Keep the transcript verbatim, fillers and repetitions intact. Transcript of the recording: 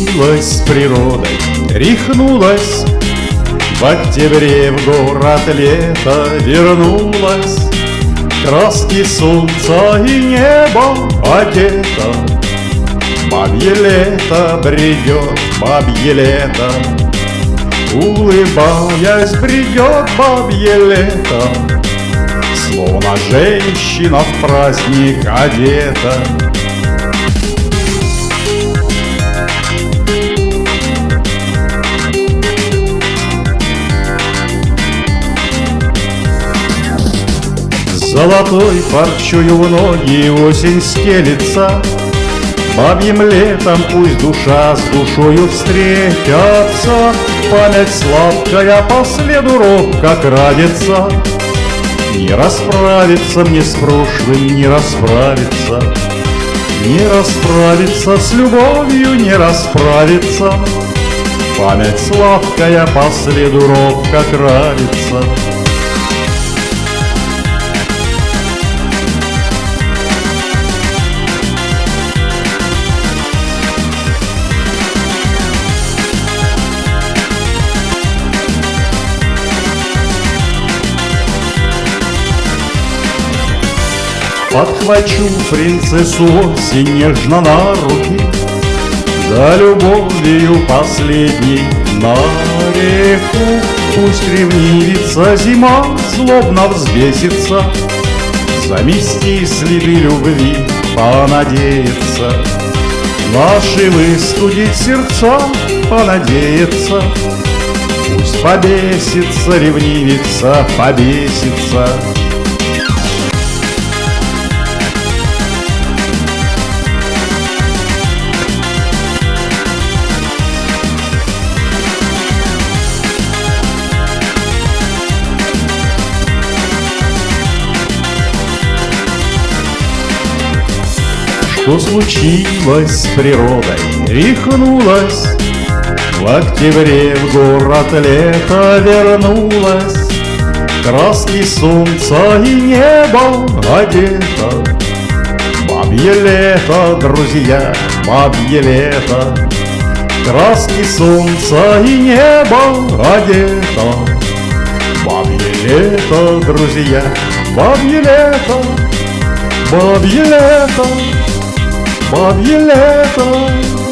случилось с природой, рехнулась. В октябре в город лето вернулась. Краски солнца и неба одета. Бабье лето бредет, бабье лето, улыбаясь, бредет бабье лето, словно женщина в праздник одета. Золотой парчою в ноги осень стелится. Бабьим летом пусть душа с душою встретятся. Память сладкая по следу робко крадется. Не расправиться мне с прошлым, не расправиться, не расправиться с любовью, не расправиться. Память сладкая по следу робко крадется. Подхвачу принцессу осень нежно на руки, да любовью последней на реку. Пусть ревнивится зима, злобно взбесится, замести следы любви, понадеяться. Наши выстудить сердца, понадеяться. Пусть побесится ревнивица, побесится. Что случилось с природой, рехнулась. В октябре в город лето вернулась. Краски солнца и неба одета. Бабье лето, друзья, бабье лето, краски солнца и неба одета. Бабье лето, друзья, бабье лето, бабье лето, бабье лето.